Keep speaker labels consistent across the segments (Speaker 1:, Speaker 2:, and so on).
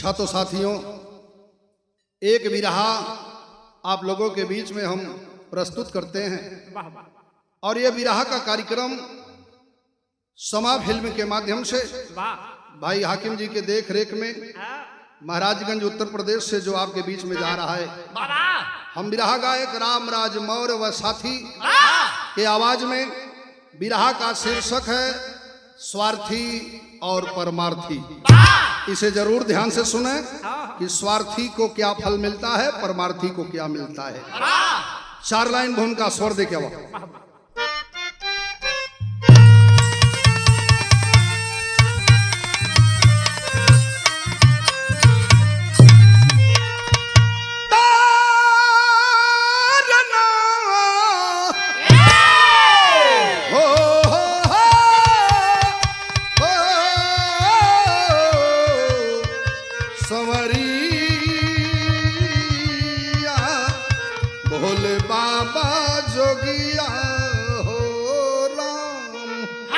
Speaker 1: अच्छा तो साथियों, एक विरहा आप लोगों के बीच में हम प्रस्तुत करते हैं और ये विरहा का कार्यक्रम समा फिल्म के माध्यम से भाई हाकिम जी के देख रेख में महाराजगंज उत्तर प्रदेश से जो आपके बीच में जा रहा है, हम विरहा गायक रामराज मौर्य व साथी के आवाज में विरहा का शीर्षक है स्वार्थी और परमार्थी। इसे जरूर ध्यान से सुने कि स्वार्थी को क्या फल मिलता है, परमार्थी को क्या मिलता है। 4 लाइन भून का स्वर दे क्या वो भोले बाबा जोगिया हो राम।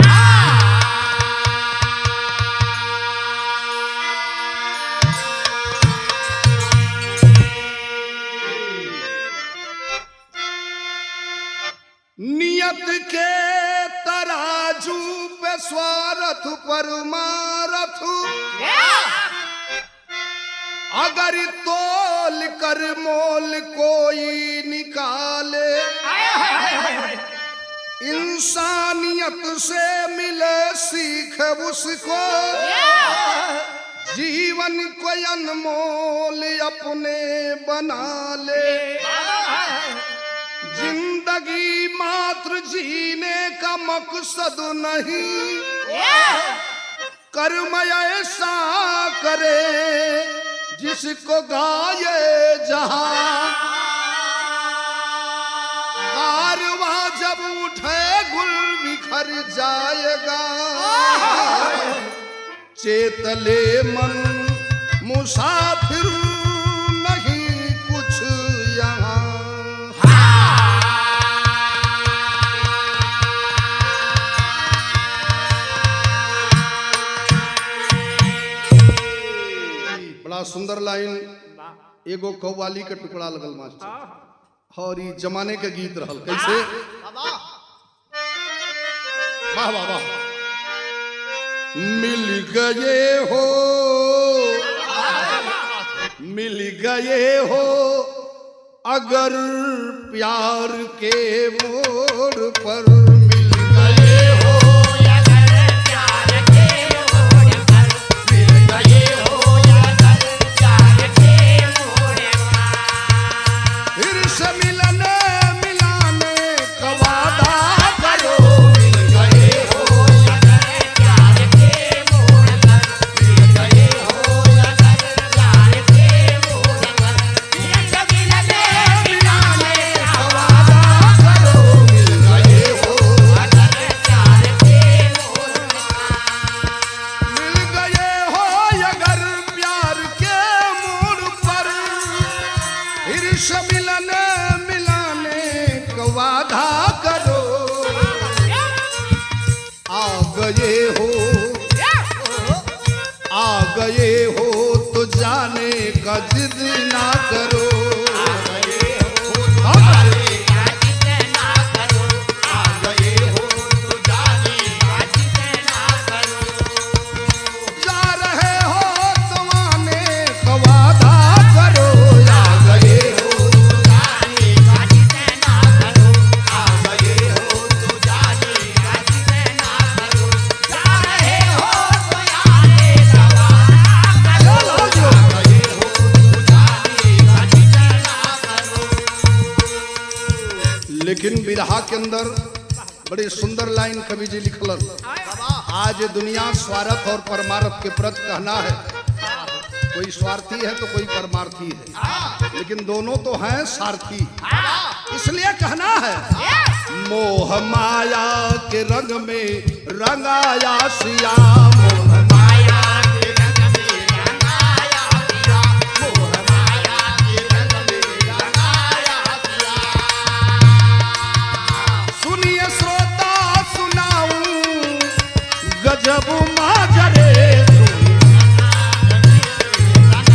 Speaker 1: नियत के तराजू पे स्वार्थ परमार्थ अगर तोल कर मोल कोई निकाले, इंसानियत से मिले सीख उसको, जीवन को अनमोल अपने बना ले। जिंदगी मात्र जीने का मकसद नहीं, कर्म ऐसा करे जिसको गाये जहां। कारवा जब उठे गुल बिखर जाएगा, चेतले मन मुसाफिर नहीं कुछ यहाँ। बड़ा सुंदर लाइन, एगो कव्वाली का टुकड़ा लगल मास्टर और ये जमाने के गीत रहल। कैसे? वाह वाह वाह। मिल गए हो, मिल गए हो अगर प्यार के मोड़ पर, मिल गए हो अगर प्यार के मोड़ पर, मिल गए हो अगर प्यार के मोड़ पर, फिर से मिलने मिलाने का वादा करो। मिल गए हो अगर प्यार के मोड़ पर, मिल गए हो अगर प्यार के मोड़ पर, फिर से मिलने मिलाने का वादा करो। मिल गए हो अगर प्यार के मोड़ पर, मिल गए हो अगर प्यार के मोड़ पर, फिर से मिलने मिलाने का वादा करो। आ गए हो, आ गए हो तो जाने का जिद ना करो। आ गए हो तो जाने का जिद ना करो, आ गए हो तो जाने का जिद ना करो। जा रहे हो तो आने का वादा करो। आ गए हो तो जाने का जिद ना करो, आ गए हो तो जाने का जिद ना करो। जा रहे हो तो आने का वादा करो। आ गए हो तो जाने का जिद ना करो। लेकिन विरहा के अंदर बड़ी सुंदर लाइन कवि जी लिखलन। आज दुनिया स्वार्थ और परमार्थ के प्रति कहना है, कोई स्वार्थी है तो कोई परमार्थी है, लेकिन दोनों तो हैं सारथी। इसलिए कहना है, मोह माया के रंग में रंगाया सिया, मोह माया के रंग में रंगाया सिया, मोह माया के रंग में रंगाया सिया। सुनिए श्रोता सुनाऊं गजब माजरे,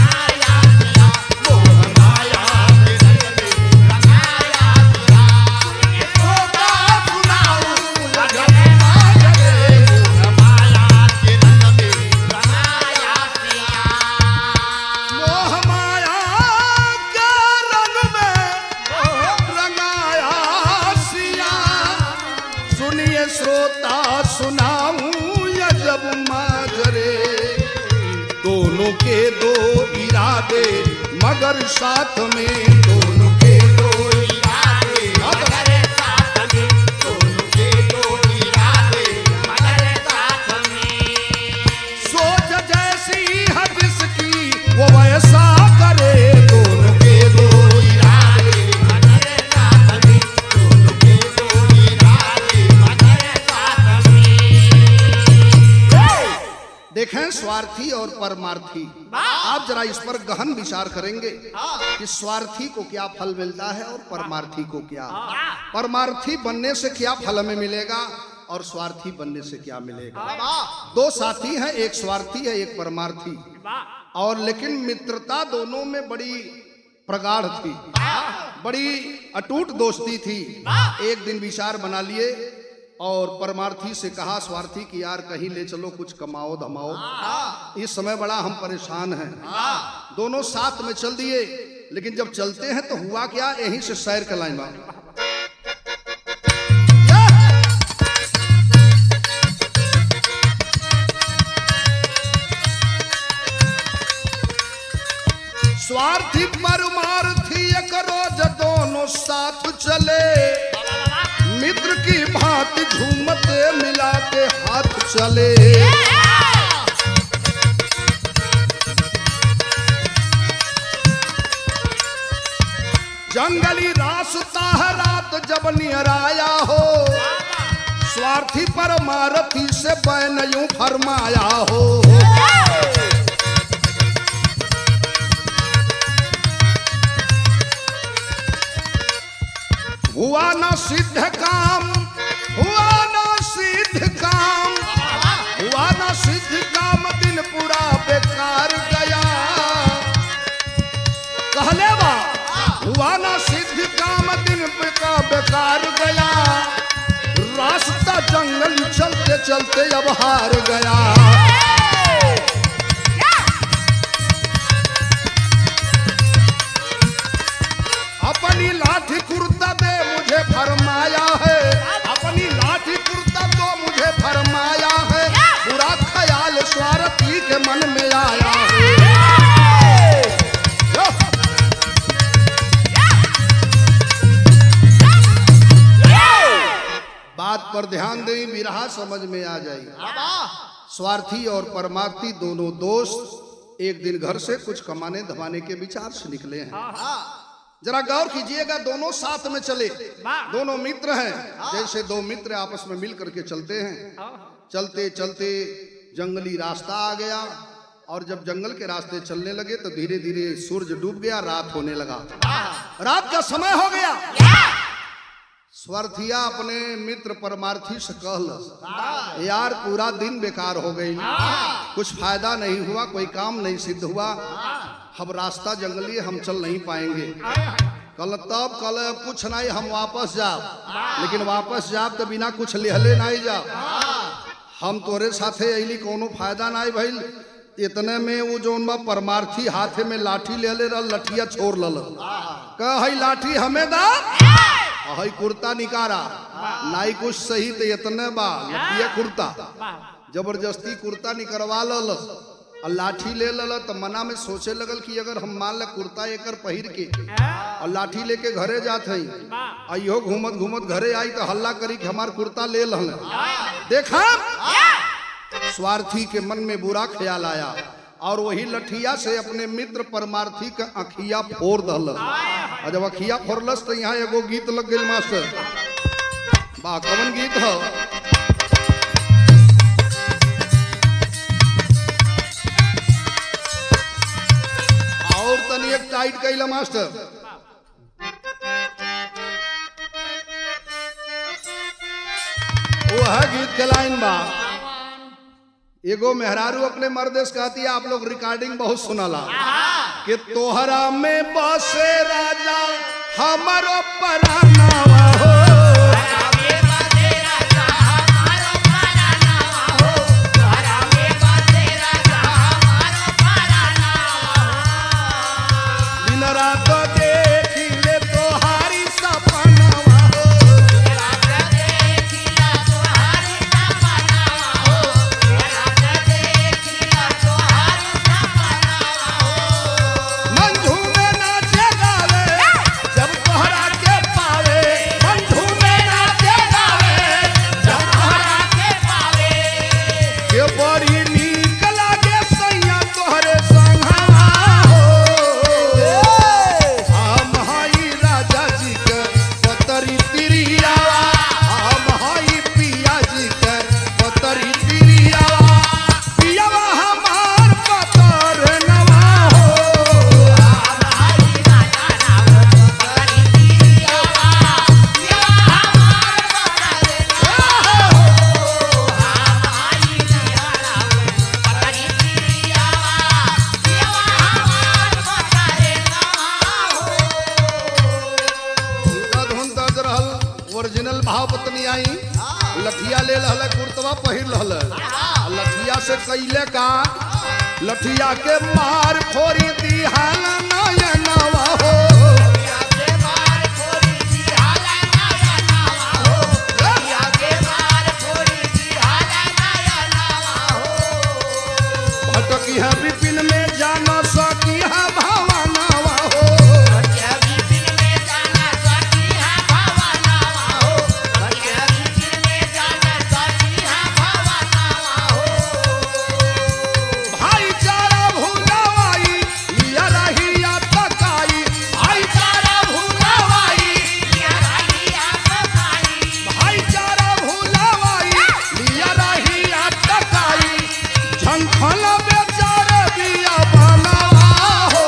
Speaker 1: सुनाऊं अजब माजरे, दोनों के दो इरादे मगर साथ में, दोनों के दो इरादे मगर साथ में, दोनों के दो इरादे मगर साथ में। सोच जैसी है जिसकी वो वैसा करे, दोनों के दो इरादे मगर साथ में, दोनों के दो इरादे मगर साथ में। देखें स्वार्थी और परमार्थी, आप जरा इस पर गहन विचार करेंगे कि स्वार्थी को क्या फल मिलता है और परमार्थी को क्या, परमार्थी बनने से क्या फल हमें मिलेगा और स्वार्थी बनने से क्या मिलेगा। दो साथी हैं, एक स्वार्थी है एक परमार्थी, और लेकिन मित्रता दोनों में बड़ी प्रगाढ़ थी, बड़ी अटूट दोस्ती थी। एक दिन विचार बना लिए और परमार्थी से कहा स्वार्थी की यार कहीं ले चलो, कुछ कमाओ धमाओ, इस समय बड़ा हम परेशान हैं। दोनों साथ में चल दिए, लेकिन जब चलते हैं तो हुआ क्या, यहीं से सैर का लाइन स्वार्थी परमार्थी एक रोज दोनों साथ चले, मित्र की भांति झूमते मिलाते हाथ चले। जंगली रास्ता है रात जब निहराया हो, स्वार्थी परमार्थी से बैन यूं फरमाया हो। हुआ ना सिद्ध काम, हुआ ना सिद्ध काम, हुआ ना सिद्ध काम, दिन पूरा बेकार गया। कहले बा हुआ ना सिद्ध काम, दिन का बेकार गया। रास्ता जंगल चलते चलते अब हार गया। अपनी लाठी कुर्ता दे मुझे फरमाया है, अपनी लाठी कुर्ता तो मुझे फरमाया है। बुरा ख्याल स्वार्थी के मन में आया है। बात पर ध्यान दें, विरहा समझ में आ जाएगी। स्वार्थी और परमार्थी दोनों दोस्त एक दिन घर से कुछ कमाने धमाने के विचार से निकले हैं। जरा गौर कीजिएगा, दोनों साथ में चले, दोनों मित्र हैं, जैसे दो मित्र आपस में मिल करके चलते हैं। चलते चलते जंगली रास्ता आ गया, और जब जंगल के रास्ते चलने लगे तो धीरे धीरे सूरज डूब गया, रात होने लगा, रात का समय हो गया। स्वार्थिया अपने मित्र परमार्थी से कहल, यार पूरा दिन बेकार हो गई, कुछ फायदा नहीं हुआ, कोई काम नहीं सिद्ध हुआ, अब रास्ता जंगली हम चल नहीं पाएंगे। कल तब कल कुछ नहीं, हम वापस जाओ, लेकिन वापस जाओ तो बिना कुछ लेहले नहीं जाओ, हम तोरे साथे अली कोनो फायदा नहीं भइल। इतने में वो जो परमार्थी हाथे में लाठी ले ले रहा, लठिया छोड़ लल, कह लाठी हमें दा, हई कुर्ता निकारा नाई कुछ सही तो इतने बा लठिया कुर्ता, जबरदस्ती कुर्ता निकलवा लल और लाठी ले लल। तो मना में सोचे लगल कि अगर हम मान ल कुर्ता एकर पहिर के और लाठी लेके घरे जात हई, अयो घूमत घूमत घरे आई तो हल्ला करी कि हमार कुर्ता ले लल। देखा स्वार्थी के मन में बुरा ख्याल आया और वही लठिया से अपने मित्र परमार्थी का अखिया फोड़ दल। और जब अखिया फोड़लस तो यहाँ एगो गीत लग गई मास्टर, बा कवन गीत है? और तनी एक टाइट कैला मास्टर, वो है गीत के लाइन बा, एगो मेहरारू अपने मर्देश कहती है, आप लोग रिकॉर्डिंग बहुत सुनाला, कि तोहरा में बसे राजा हमारो परानावा हो, दिन रात देखी ले तोहारी सपनावा हो, ओरिजिनल भाव पत्नी आई लठिया ले लहल कुर्तवा पहिर लहल लठिया से कैले का लठिया के मार फोरी दिहाल नयनवा हो भटकी है विपिन में जाना सकी है भावनावा हो भाईचारा भूलावाई लिया रहिया तकाई भाईचारा भूलावाई लिया रहिया तकाई झंखल बेचारे बिया बनावा हो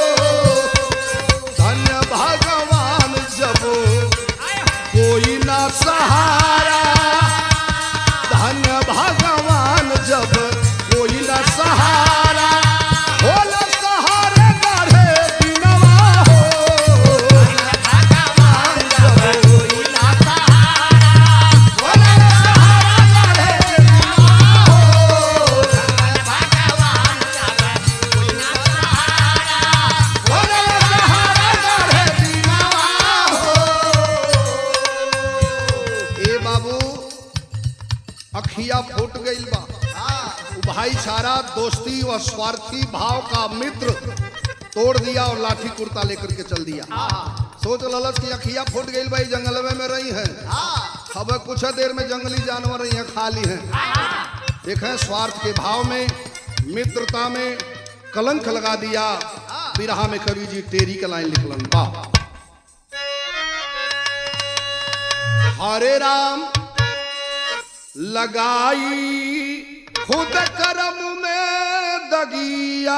Speaker 1: धन्य भगवान जब कोई ना सहारा धन्य भगवान जब कोई ना सहारा होला सहारे गाढ़े दिनवा हो भगवान जब कोई ना सहारा होला सहारा गाढ़े दिनवा हो होला सहारा गाढ़े दिनवा हो। ए बाबू अखिया फूट गईल बा भाईचारा दोस्ती और स्वार्थी भाव का मित्र तोड़ दिया और लाठी कुर्ता लेकर के चल दिया सोच ललस की अखिया फूट गई भाई जंगल में रही है अब कुछ देर में जंगली जानवर रही है खाली है देखें स्वार्थ के भाव में मित्रता में कलंक लगा दिया बिरहा में कवि जी टेरी का लाइन लिखलन बा हरे राम लगाई खुद करम में दगिया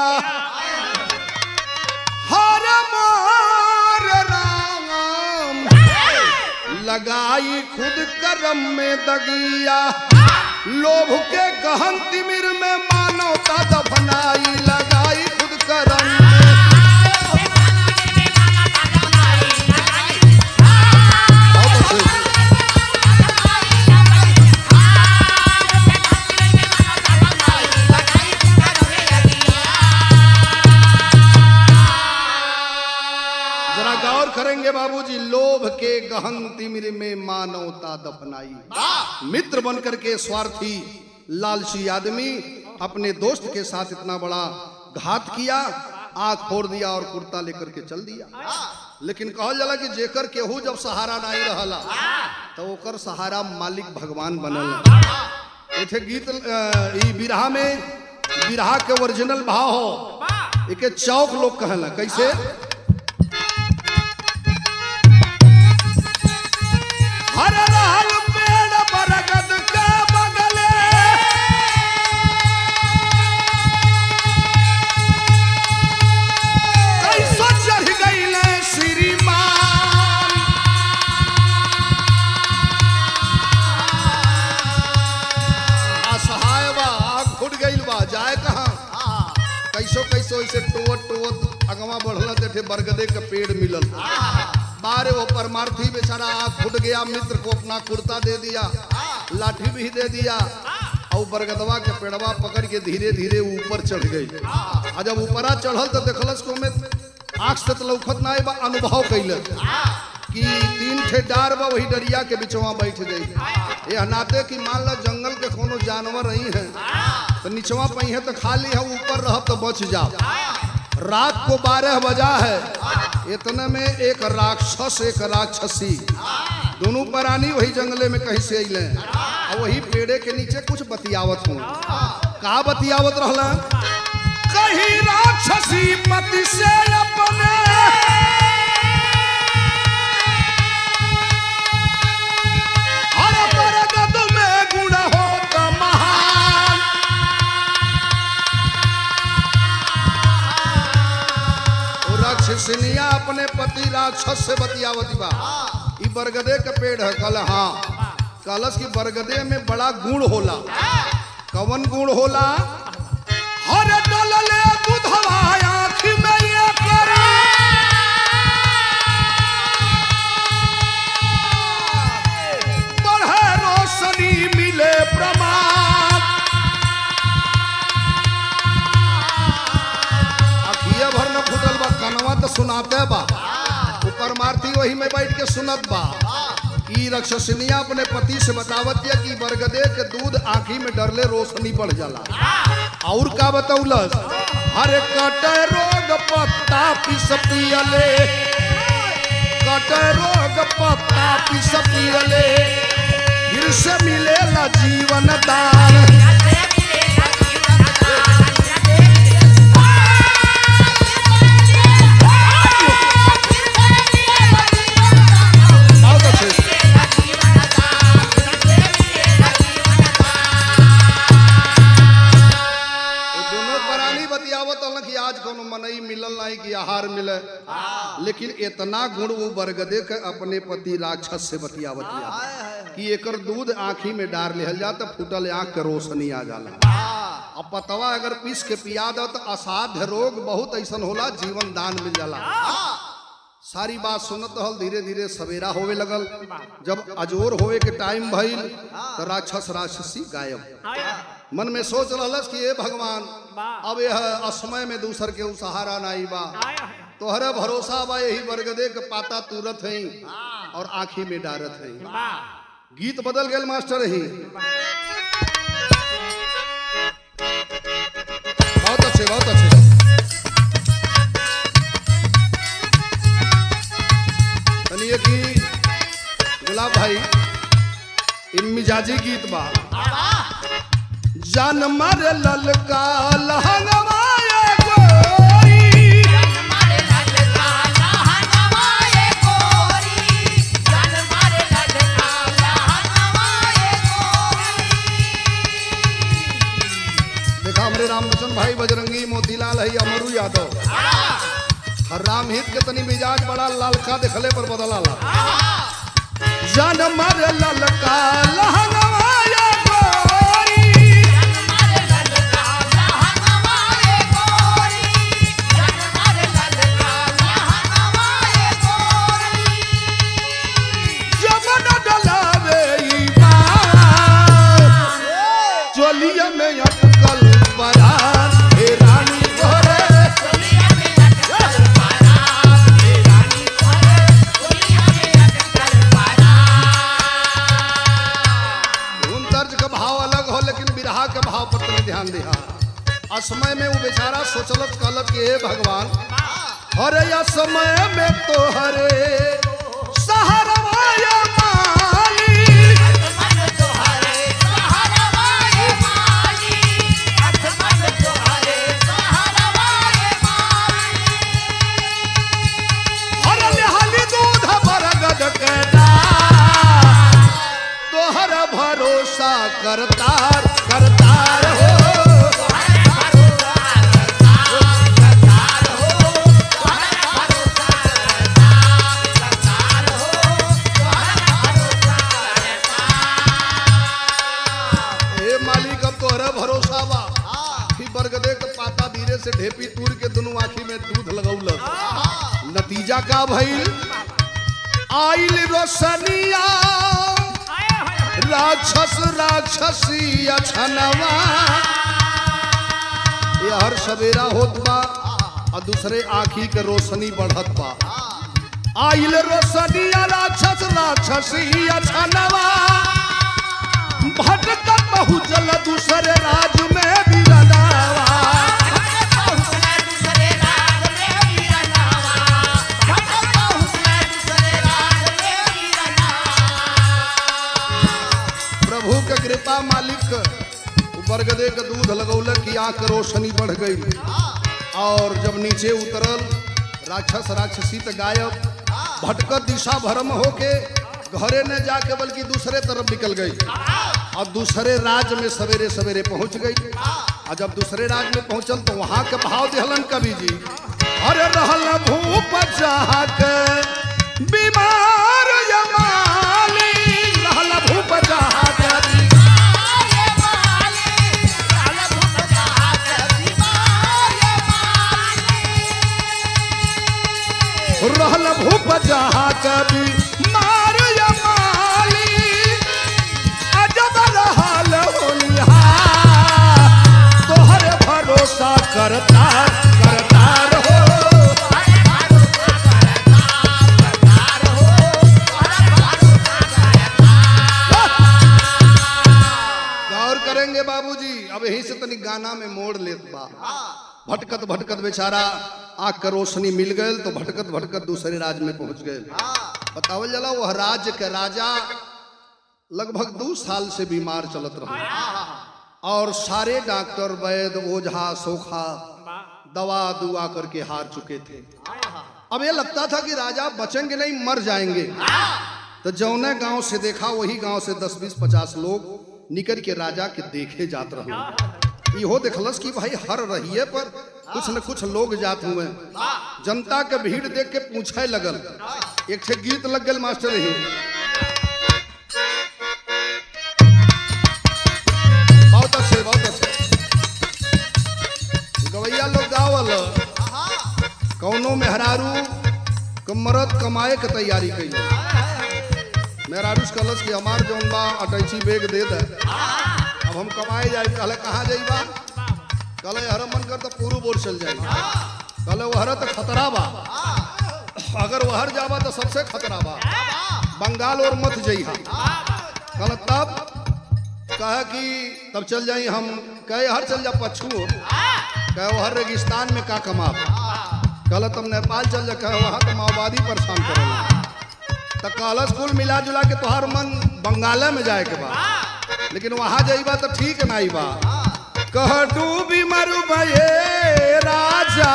Speaker 1: हर मार राम लगाई खुद करम में दगिया लोभ के गहन तिमिर में मानवता दफनाई लगाई खुद करम में करेंगे बाबूजी लोभ के गहन तिमिर में मानवता दफनाई मित्र बनकर के स्वार्थी लालची आदमी अपने दोस्त के साथ इतना बड़ा घात किया आंख फोड़ दिया और कुर्ता लेकर के चल दिया लेकिन कहल जाला कि जेकर केहू जब सहारा नहीं रहला तो ओकर सहारा मालिक भगवान बनल एथे गीत ई बिरहा में बिरहा के ओरिजिनल भाव हो एके चौक लोग कहला कैसे हर रहल पेड़ बरगद के बगले कैसो चढ़ गईले श्रीमान असहाय बा आग फुट गईल बा जाए कहाँ कैसो कैसो इसे टोवत टोवत अगवा बढ़ल देखे बरगदे का पेड़ मिलल बारे वो परमार्थी बेचारा आग फुट गया मित्र को अपना कुर्ता दे दिया लाठी भी दे दिया और बरगदवा के पेड़वा पकड़ के धीरे धीरे ऊपर चढ़ गई और जब ऊपरा चढ़ल तो देखलस को में आँख से लौखत ना बा अनुभव कैल कि 3 ठे डार बा वही डरिया के बिचवा बैठ गई ये नाते कि मान लो जंगल के कोनो जानवर रही है तो निचवा पहिए तो खाली है ऊपर रह तो बच जाओ रात को 12 बजा है इतने में एक राक्षस एक राक्षसी दोनों प्राणी वही जंगले में कहीं से अइले और वही पेड़े के नीचे कुछ बतियावत हूँ का बतियावत रहला कहीं राक्षसी पति से अपने और बरगद में गुण होता महान राक्षसनिया अपने पति राक्षस से बतियावती बा ई बरगदे का पेड़ है कल हाँ कलश की बरगदे में बड़ा गुण होला कवन गुण होला हर डलले दूधवा आँख में ये करे पार्थी वही में बैठ के सुनत बा। ई राक्षसनिया अपने पति से बतावत है कि बरगदे के दूध आँखी में डरले रोशनी बढ़ जाला। और का बतौलस, हरे कटे रोग पत्ता पिस पियले, कटे रोग पत्ता पिस पियले, फिर से मिलेला जीवन दान। मनई मिलल नहीं कि आहार मिले, लेकिन इतना गुण वो बरगदे के अपने पति राक्षस से बतियावतिया कि एकर दूध आँखी में डार लिहल जा तो फूटल आँख के रोशनी आ जाला। अब पतवा अगर पीस के पिया दो तो असाध्य रोग बहुत ऐसा होला, जीवन दान मिल जाला। सारी बात सुनत हल, धीरे धीरे सवेरा होवे लगल। जब अजोर होवे के टाइम भइल तो राक्षस राक्षसी गायब। मन में सोच रहलस कि ए भगवान, अब यह असमय में दूसर के सहारा नहीं बा, तोहरे भरोसा बा, यही बरगदे के पाता तुरत है और आँखी में डारत है। गीत बदल गए मास्टर ही। बहुत अच्छे, बहुत अच्छे। तनिए की गुलाब भाई इन मिजाजी गीत बा। जान मारे ललका लहंगवाए गोरी, जान मारे ललका लहंगवाए गोरी, जान मारे ललका लहंगवाए गोरी। देखा हमरे रामबचन भाई बजरंगी मोतीलाल है अमरू यादव, हर राम हित के तनी मिजाज बड़ा ललका देखले पर बदला ला। जान मारे ललका लहंगवाए में अटकल परान, हे रानी तोरे चोलिया में अटकल परान, हे रानी तोरे चोलिया में अटकल परान। धुन तर्ज का भाव अलग हो, लेकिन बिरहा के भाव पर तुम ध्यान दिहा। असमय में वो बेचारा सोचलत कहलत कि हे भगवान, हरे असमय में तो हरे सहरवाया भरोसा करतार करतार हो, हे मालिक अब तोहरा भरोसा बा। फिर बरगदे के पाता धीरे से ढेपी तूर के दोनों आँखी में दूध लगौलस। नतीजा का भइल, आइल रोशनिया राक्षस राक्षसी अछनवा। ये हर सवेरा होत बा और दूसरे आँखी के रोशनी बढ़त बा। आइल रोशनिया राक्षस राक्षसी अछनवा, भटकत पहुँचल दूसरे राज में बिरनावा। कृपा मालिक बरगदे का दूध लगौल की आँख रोशनी बढ़ गई। और जब नीचे उतरल राक्षस राक्षसी तो गायब, भटकत दिशा भरम होके घरे न जाके बल्कि दूसरे तरफ निकल गई और दूसरे राज में सवेरे सवेरे पहुंच गई। और जब दूसरे राज में पहुंचल तो वहां के भाव दिहलन कवि जी, अरे रहल भूप चाहक बीमार यमाली, रहल भूप चाहक रहल भूप जहाँ कभी मार यमाली, अजब रहल होनिहा तोहरे भरोसा करतार करतार हो, गाना में मोड़ लेत बा। भटकत भटकत बेचारा आँख का रोशनी मिल गए तो भटकत भटकत दूसरे राज्य में पहुंच गए। बतावल जला वह राज्य के राजा लगभग 2 साल से बीमार चलत रहे और सारे डॉक्टर वैद ओझा सोखा दवा दुआ करके हार चुके थे। अब ये लगता था कि राजा बचेंगे नहीं, मर जाएंगे। तो जौने गांव से देखा वही गांव से 10 20 50 लोग निकल के राजा के देखे जात रहे। इहो देखलस कि भाई हर रहिए पर कुछ न कुछ लोग जात हुए। जनता के भीड़ देख के पूछे लगल। एक ठे गीत लग गल मास्टर ही, बहुत अच्छे गवैया लोग गावल। कौनो मेहरारू मरद कमाए के तैयारी कई। मेहरारू कलश की हमार जौन बा अटैची बेग दे दे, अब हम कमाए जाए। कहले कहाँ जाइबा? कहले हर मन कर तो पूर्व ओर चल जाए। कहले वहर तो खतरा बा, अगर वहर जाबा तो सबसे खतरा बा, बंगाल और मत जइहा। कहले तब कहा कि तब चल जाई हम। कहे हर चल जा पछू, कहे वहर रेगिस्तान में का कमा। कहले तब नेपाल चल जा, कहे वहाँ तो माओवादी परेशान करेला। तो कहलस कुल मिला जुला के तोहार मन बंगाल में जाए के बा, लेकिन वहां जाइबा तो ठीक नहीं बा। कह डूबी मरु भये राजा,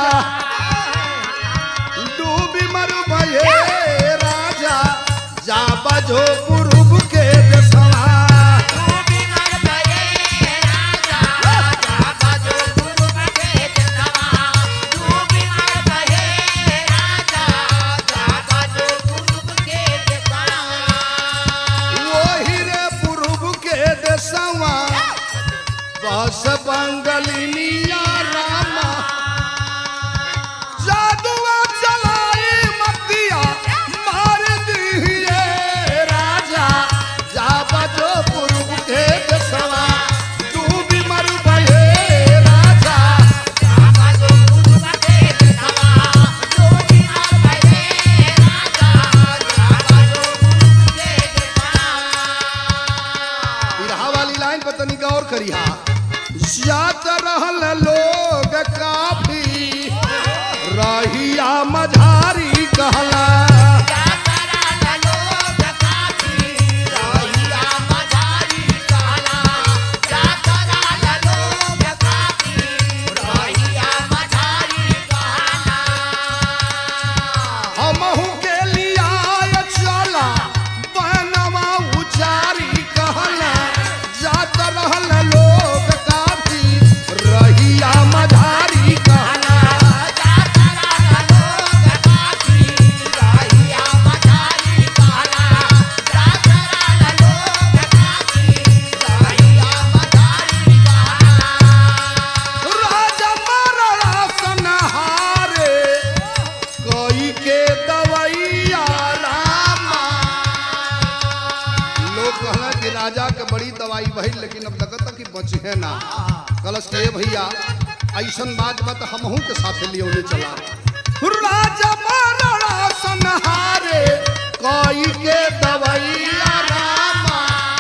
Speaker 1: डूबी मरु भये राजा, जा बजो पूर्व के देशवा। बस बंगलिनिया रामा जादुआ चलाई मतिया मार दिए राजा, जा बजो पूर्व के देशवा। डूबी मरु भये राजा, जा बजो पूर्व के देशवा। डूबी मरु भये राजा, जा बजो पूर्व के देशवा। बिरहा वाली लाइन पर तनी गौर करिहा। जात रहल लोग काफी रहिया मझारी कहला, जात रहल लोग काफी रहिया मझारी कहला, जात रहल लोग काफी रहिया मझारी कहला। हमहु के लिया चला बनवा उचारी कहला, जात रहल लोग रहिया मझारी कहला, जात रहल लोग काफी रहिया मझारी कहला, जात रहल लोग काफी रहिया मझारी कहला। राजा मरड़ा सनहारे कोई के दवैया रामा। लोग कहला कि राजा के बड़ी दवाई भइल, लेकिन अब लगता कि बचे ना। कलश के भैया ऐसन बात बत हमहू के साथ लियोने चला। राजा मरड़ा सनहारे कोई के दवैया रामा,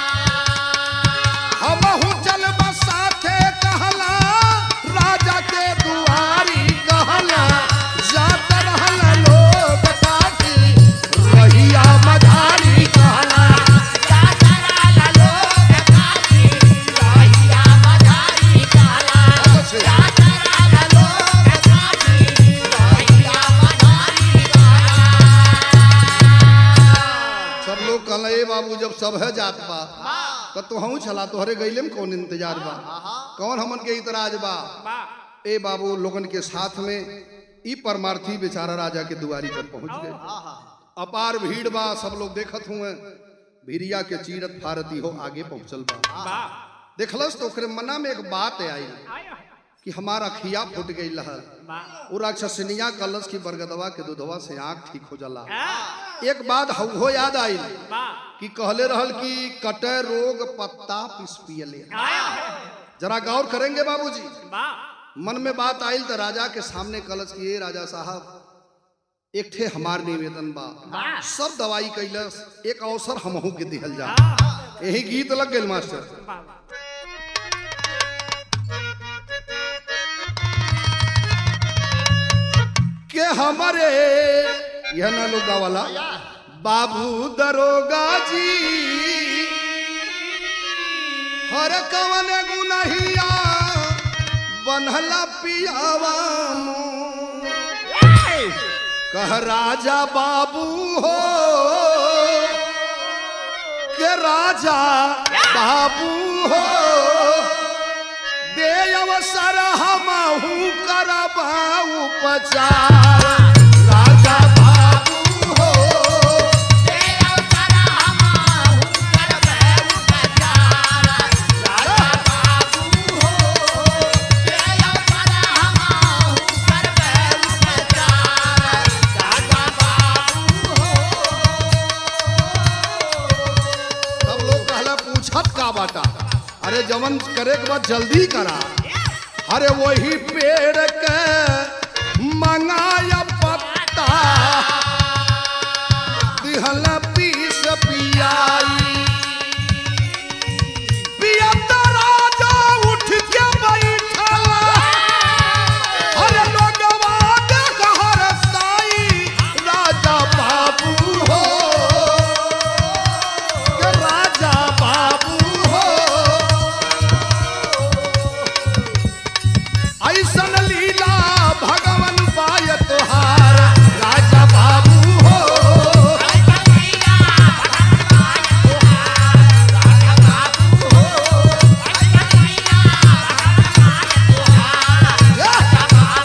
Speaker 1: हमहू चलब साथे कहला, राजा के दुआरी कहला, जात रहल लोग काफी रहिया मझारी कहला, जात रहल लोग काफी रहिया मझारी कहला, जात रहल लोग काफी रहिया मझारी कहला। सब लोग कहला ए बाबू जब सब है जात बा तो तुहू चला, तोहरे गईले में कौन इंतजार बा, कौन हमन के इतराज बा। ए बाबू लोगन के साथ में ई परमार्थी बेचारा राजा के दुआरी पर पहुंच गए। अपार भीड़ बा, सब लोग देखत हुए। भीरिया के चीरत फारती हो आगे पहुंचल बा। देखलस तो ओकरे मना में एक बात आई कि हमारा खिया फूट गई लहर। वो राक्षसनिया कलश की बरगदवा के दूधवा से आँख ठीक हो जाला। एक बात हो याद आई कि कहले रहल कि कटे रोग पत्ता पिस पियले। जरा गौर करेंगे बाबूजी। मन में बात आयल तो राजा के सामने कलश किए, राजा साहब एक ठे हमार निवेदन बा, सब दवाई कैलस, एक अवसर हमहू के दिहल जा। यही गीत लग गए मास्टर। हमारे यह ना लोगा वाला बाबू दरोगा जी हर कवन गुनहिया बनहला पियावा कह राजा बाबू हो के राजा बाबू हो दे अवसर हमहू करबाऊ उपचार राजा बाबू हो दे अवसर हमहू करबाऊ उपचार राजा बाबू हो दे अवसर हमहू करबाऊ उपचार राजा बाबू हो। सब लोग कहला पूछत का बाटा अरे जवन करे के बाद जल्दी करा अरे वही पेड़ के मंगाया पत्ता दिहला पीस पियाई पियत राजा उठ के बैठा अरे लोगवा देख हरसाई राजा बाबू हो के राजा बाबू हो ऐसन लीला भगवन पाय तोहार राजा बाबू हो ऐसन लीला भगवन पाय तोहार राजा बाबू हो ऐसन लीला भगवन पाय तोहार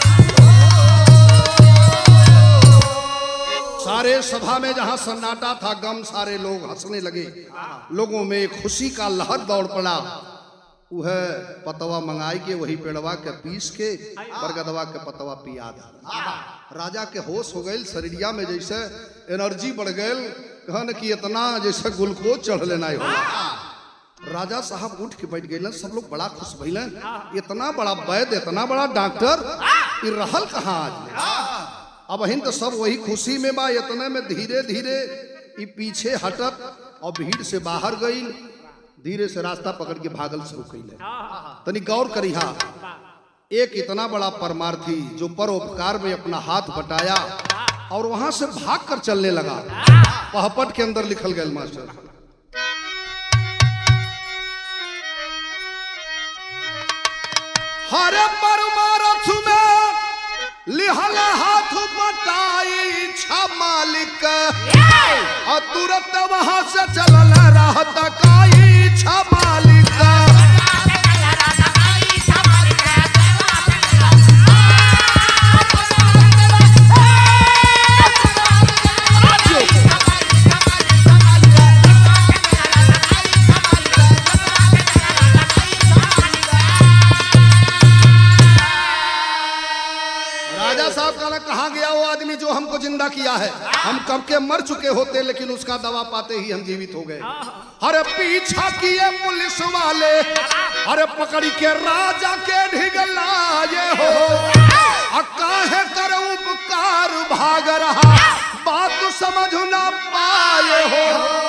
Speaker 1: राजा बाबू हो। सारे सभा में जहां सन्नाटा था गम सारे लोग हंसने लगे लोगों में खुशी का लहर दौड़ पड़ा वह पतवा मंगाई के वही पेड़वा के पीस के बरगदवा के पतवा पिया दा राजा के होश हो गए शरीरिया में जैसे एनर्जी बढ़ गए कहन कि इतना जैसे ग्लूकोज चढ़ लेना हो राजा साहब उठ के बैठ गए सब लोग बड़ा खुश भइल इतना बड़ा वैद्य इतना बड़ा डॉक्टर ये रहल कहाँ आज अब हिंद तो सब वही खुशी में बा इतने में धीरे धीरे ये पीछे हटत और भीड़ से बाहर गई धीरे से रास्ता पकड़ के भागल शुरू कैले तनी गौर करिहा एक इतना बड़ा परमार्थी जो परोपकार में अपना हाथ बटाया और वहां से भागकर चलने लगा पहपट के अंदर लिखल गया मास्टर हरे परमार्थ में लिहल हाथ बटाई छा मालिक और तुरंत वहां से चलल रहत काई छा मालिक कहाँ गया वो आदमी जो हमको जिंदा किया है हम कब के मर चुके होते लेकिन उसका दवा पाते ही हम जीवित हो गए अरे पीछा किए पुलिस वाले अरे पकड़ी के राजा के ढिगलाए हो काहे कर उपकार भाग रहा बात समझ ना पाए हो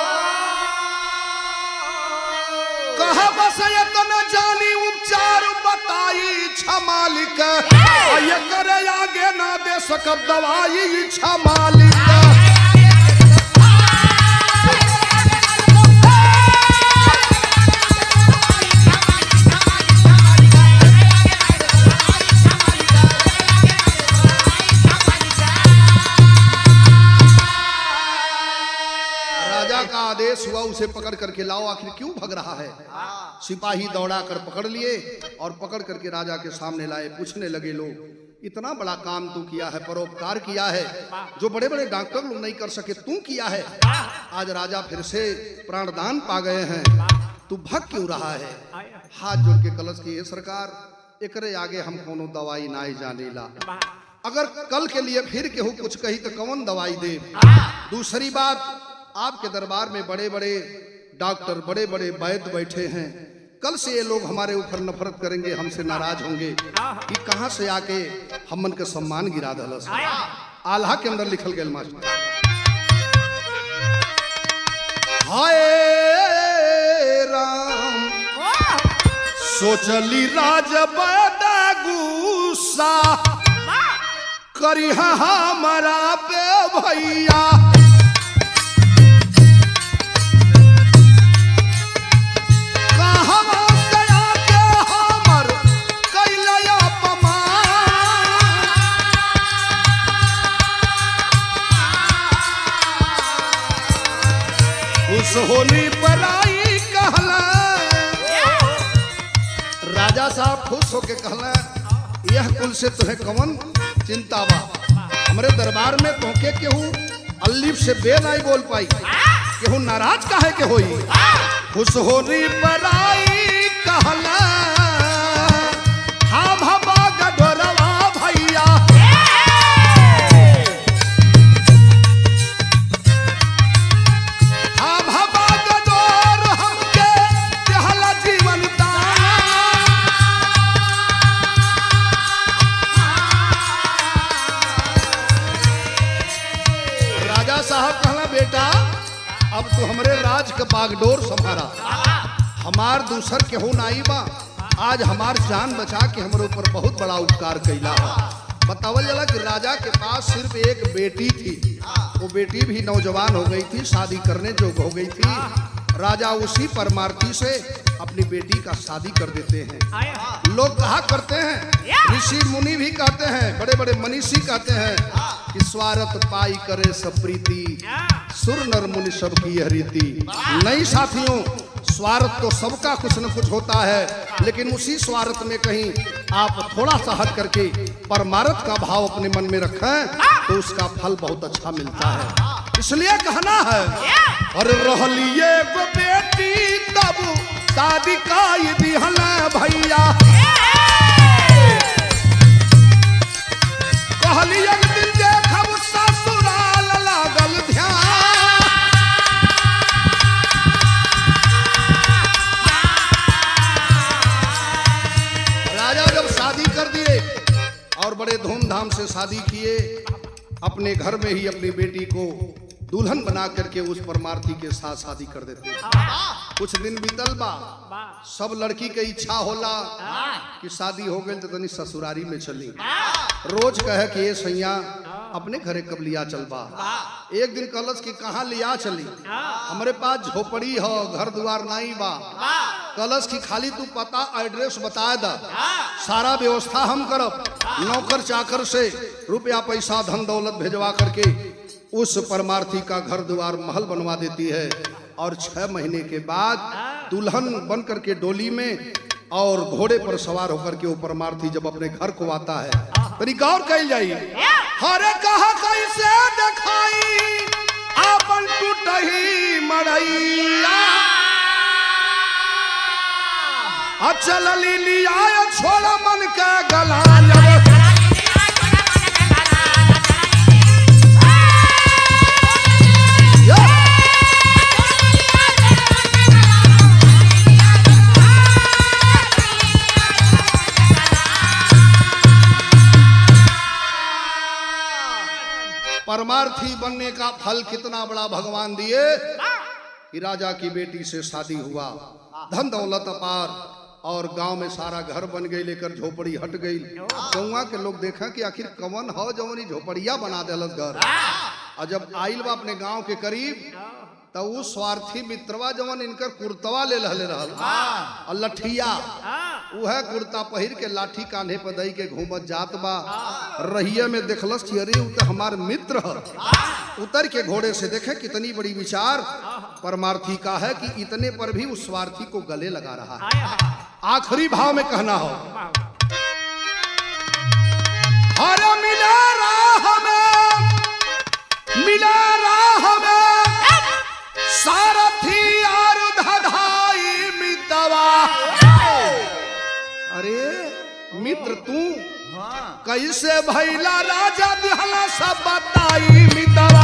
Speaker 1: कहा बस इतना जानी उपचार बताई मालिक ये करे आगे ना दे सकब दवाई इच्छा मालिक राजा का आदेश हुआ उसे पकड़ करके लाओ आखिर क्यों भग रहा है सिपाही दौड़ा कर पकड़ लिए और पकड़ करके राजा के सामने लाए पूछने लगे लोग इतना बड़ा काम तू किया है परोपकार किया है जो बड़े बड़े डॉक्टर लोग नहीं कर सके तू किया है आज राजा फिर से प्राणदान पा गए हैं तू भग क्यों रहा है हाथ जोड़ के कलश की सरकार एकरे आगे हम कोनो दवाई ना जाने ला अगर कल के लिए फिर केहू कुछ कही तो कौन दवाई दे दूसरी बात आपके दरबार में बड़े बड़े डॉक्टर बड़े बड़े वैद्य बैठे हैं कल से ये लोग हमारे ऊपर नफरत करेंगे हमसे नाराज होंगे कि कहां से आके हमन के सम्मान गिरा दलस आल्हा के अंदर लिखल गया मास्टर हाय राम सोचली राज बड़ा गुस्सा करी हमारा पे भैया होनी पराई कहला। राजा साहब खुश होके कहला यह कुल से तुहे कवन चिंता बा, हमरे दरबार में तोके केहू अल्लीफ से बे नहीं बोल पाई, केहू नाराज काहे के होई। खुश होनी पराई कहला हाँ भबा गडोरवा भैया अब तो हमरे राज के बागडोर संभारा, हमार दूसर केहू नाई बा, आज हमार जान बचा के हमारे ऊपर बहुत बड़ा उपकार कैला है। बतावल जाला कि राजा के पास सिर्फ एक बेटी थी, वो बेटी भी नौजवान हो गई थी, शादी करने जोग हो गई थी। राजा उसी परमार्थी से अपनी बेटी का शादी कर देते हैं। लोग कहा करते हैं, ऋषि मुनि भी कहते हैं, बड़े बड़े मनीषी कहते हैं कि स्वार्थ पाई करे सब प्रीति, सुर नर मुनि सब की यह रीति। नहीं साथियों, स्वार्थ तो सबका कुछ न कुछ होता है, लेकिन उसी स्वार्थ में कहीं आप थोड़ा सा हट करके परमार्थ का भाव अपने मन में रखें तो उसका फल बहुत अच्छा मिलता है। इसलिए कहना है और रहलिए वो बेटी तब शादी का दिहला भैया कहलिए दिन देखब ससुराल लागल ध्यान। राजा जब शादी कर दिए और बड़े धूमधाम से शादी किए, अपने घर में ही अपनी बेटी को दुल्हन बना करके उस परमार्थी के साथ शादी कर देते। कुछ दिन बीतल बा, सब लड़की के इच्छा होला कि शादी हो गई तो तनी ससुरारी में चली। रोज कहे कि ये सैया अपने घरे कब लिया चल बा। एक दिन कहलस कि कहाँ लिया चली, हमारे पास झोपड़ी हो, घर द्वार नहीं बा। कहलस कि खाली तू पता एड्रेस बता दा, सारा व्यवस्था हम करब, नौकर चाकर से रुपया पैसा धन दौलत भेजवा करके उस परमार्थी का घर द्वार महल बनवा देती है। और 6 महीने के बाद दुल्हन बन करके डोली में और घोड़े पर सवार होकर के वो परमार्थी जब अपने घर को आता है, तनी गौर कइल जाई। हरे कहा कैसे दिखाई आपन टूटही मड़ैया, अचल लिया छोड़ा मन का गला। परमार्थी बनने का फल कितना बड़ा भगवान दिए कि राजा की बेटी से शादी हुआ, धन दौलत अपार, और गांव में सारा घर बन गई, लेकर झोपड़ी हट गई। गौवा के लोग देखा कि आखिर कवन हो जवनी झोपड़िया बना देलस घर। और जब आइल बा अपने गांव के करीब तो वो स्वार्थी मित्रवा जवन इनकर कुर्तवा ले रहल और लठिया, वह कुर्ता पहिर के लाठी कांधे पर दई के घूमत जात बा। रहिया में देखलस कि अरे वो तो हमार मित्र है। उतर के घोड़े से देखे कितनी बड़ी विचार परमार्थी का है कि इतने पर भी उस स्वार्थी को गले लगा रहा है। आखिरी भाव में कहना हो, हरे मिला राह में, मिला राह में सारथी और धधाई मितवा। अरे मित्र तू कैसे भैला राजा दिहला सब बताई मितवा।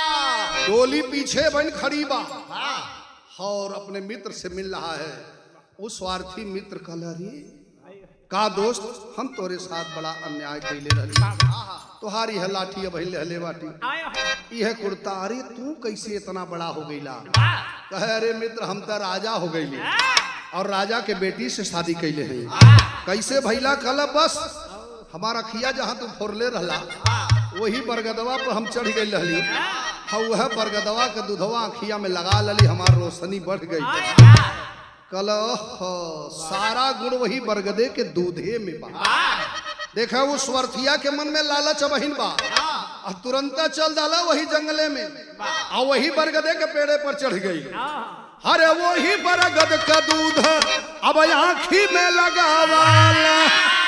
Speaker 1: डोली पीछे बन खड़ी बा और अपने मित्र से मिल रहा है। उस स्वार्थी मित्र कहला रे का दोस्त हम तोरे साथ बड़ा अन्याय कैले रही, तुहारी है लाठी अब हले बाटी यह कुर्ता, अरे तू कैसे इतना बड़ा हो गईला? कहे अरे मित्र हम तो राजा हो गईली और राजा के बेटी से शादी कैले हैं। कैसे भैला? कल बस हमारा खिया जहाँ तू फोरले रहला वही बरगदवा पर हम चढ़ गई रहली, वह बरगदवा के दूधवा अखिया में लगा लली, हमार रोशनी बढ़ गई। कल सारा गुण वही बरगदे के दूधे में बा। देखा वो स्वर्थिया के मन में लालच बहिन बा और तुरंत चल डाला वही जंगले में और वही बरगदे के पेड़े पर चढ़ गई। अरे वही बरगद का दूध अब आँखी में लगावाला,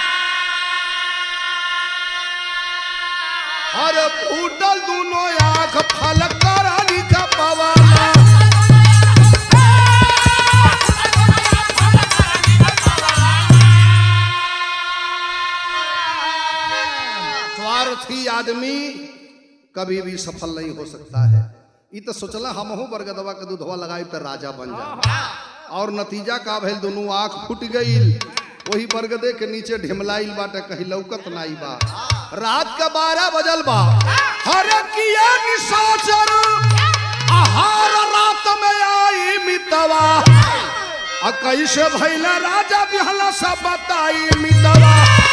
Speaker 1: अरे फूटल दोनों आँख फलक करानी का पवाला। स्वार्थी आदमी कभी भी सफल नहीं हो सकता है। ये तो सोचला हम हो बरगदवा के दूधवा लगाई तो राजा बन जा, और नतीजा का भइल दोनों आँख फूट गई। वही बरगदे के नीचे ढिमलाइल बाटे, कहीं लौकत नाई बा। रात का 12 बजल बा, हरे किया निशाचर आहार रात में आई मितवा, कैसे भइला राजा बिहला सब बताई मितवा।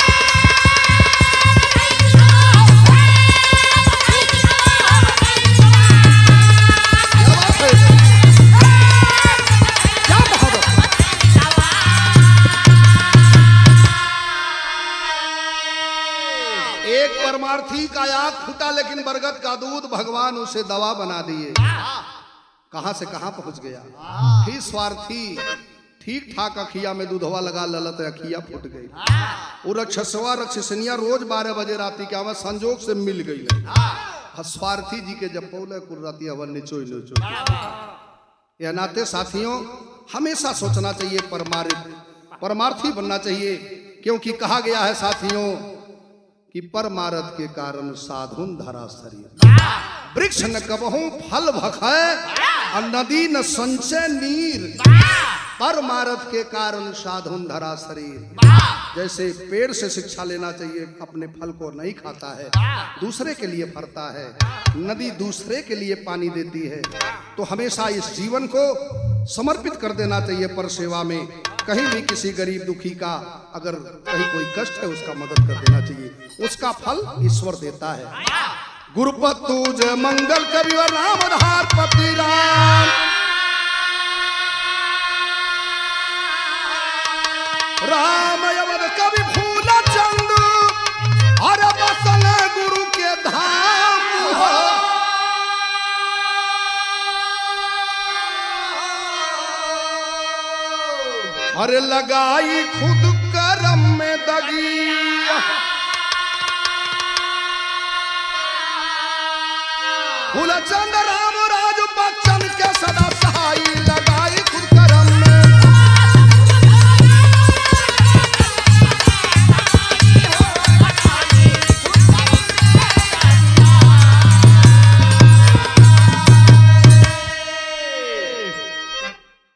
Speaker 1: परमार्थी का आँख फूटा लेकिन बरगद का दूध भगवान उसे दवा बना दिए। कहां से कहां पहुंच गया। फिर स्वार्थी ठीक ठाक अखिया में दूधवा लगा ललत, अखिया फूट गई। वो रक्षसवा रक्षसनिया रोज 12 बजे राती के आवाज संजोग से मिल गई। स्वार्थी जी के जब पौले कुर्राती हवन निचोई निचोई। यह नाते साथियों हमेशा सोचना चाहिए, परमार्थी बनना चाहिए, क्योंकि कहा गया है साथियों कि परमारथ के कारण साधुन धरा शरीर, वृक्ष न कबहू फल भखै और नदी न संचय नीर। परमारथ के कारण साधुन धरा शरीर। जैसे पेड़ से शिक्षा लेना चाहिए, अपने फल को नहीं खाता है, दूसरे के लिए फरता है। नदी दूसरे के लिए पानी देती है। तो हमेशा इस जीवन को समर्पित कर देना चाहिए पर सेवा में। कहीं भी किसी गरीब दुखी का अगर कहीं कोई कष्ट है उसका मदद कर देना चाहिए, उसका फल ईश्वर देता है। गुरुपतु जय मंगल कवि राम धार पति राम, राम यवन कवि भूला चंद, अरे बसल गुरु के धाम। अरे लगाई खुद करम में दगी, भूला चंद